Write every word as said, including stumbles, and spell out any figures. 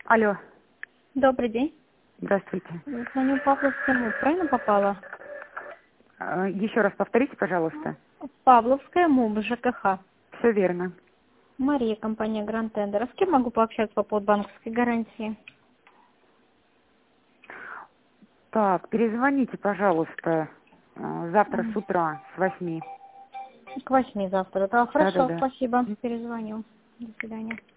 Алло. Добрый день. Здравствуйте. Звоню Павловская МУП. Правильно попала? А, Еще раз повторите, пожалуйста. Павловская МУП, ЖКХ. Все верно. Мария, компания Гранд Тендер. А с кем могу пообщаться по поводу банковской гарантии? Так, перезвоните, пожалуйста, а, завтра с утра с восьми. К восьми завтра. Да, хорошо, Да-да-да. спасибо. Перезвоню. До свидания.